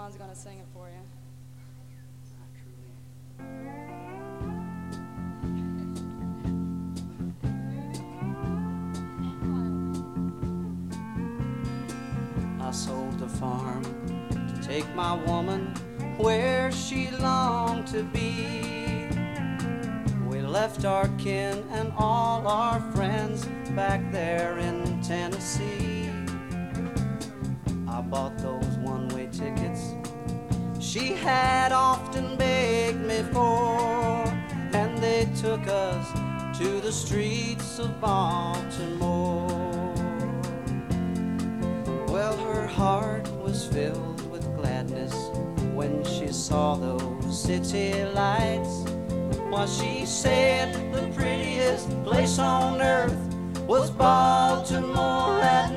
John's going to sing it for you. I sold the farm to take my woman where she longed to be. We left our kin and all our friends back there in Tennessee. I bought those one-way tickets she had often begged me for, and they took us to the streets of Baltimore. Well, her heart was filled with gladness when she saw those city lights. While she said the prettiest place on earth was Baltimore at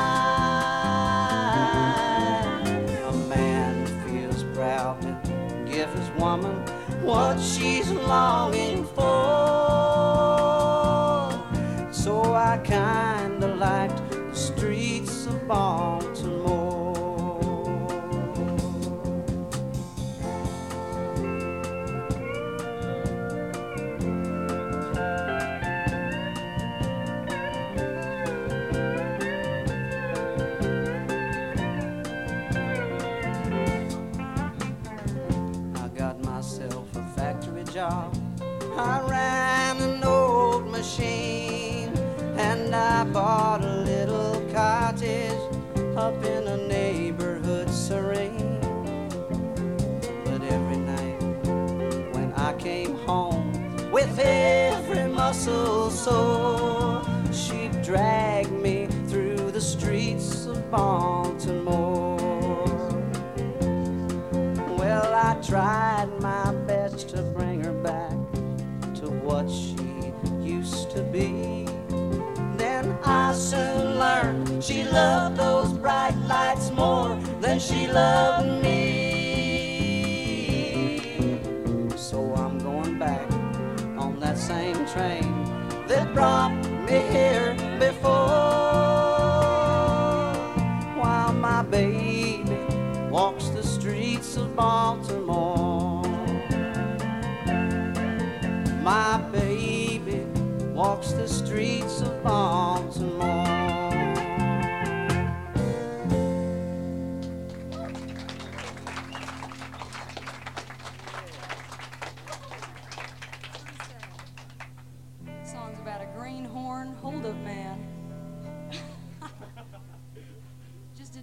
night. A man feels proud to give his woman what she's longing for. So I kinda liked the streets of Baltimore. I got myself a factory job. I ran an old machine, and I bought a little cottage up in a neighborhood serene. But every night when I came home, with every muscle sore, she'd drag me through the streets of Baltimore. Well, I tried my best to bring her back to what she used to be. Then I soon learned she loved those bright lights more than she loved me. So I'm going back on that same train that brought me here before, while my baby walks the streets of Baltimore. My baby walks the streets of Baltimore.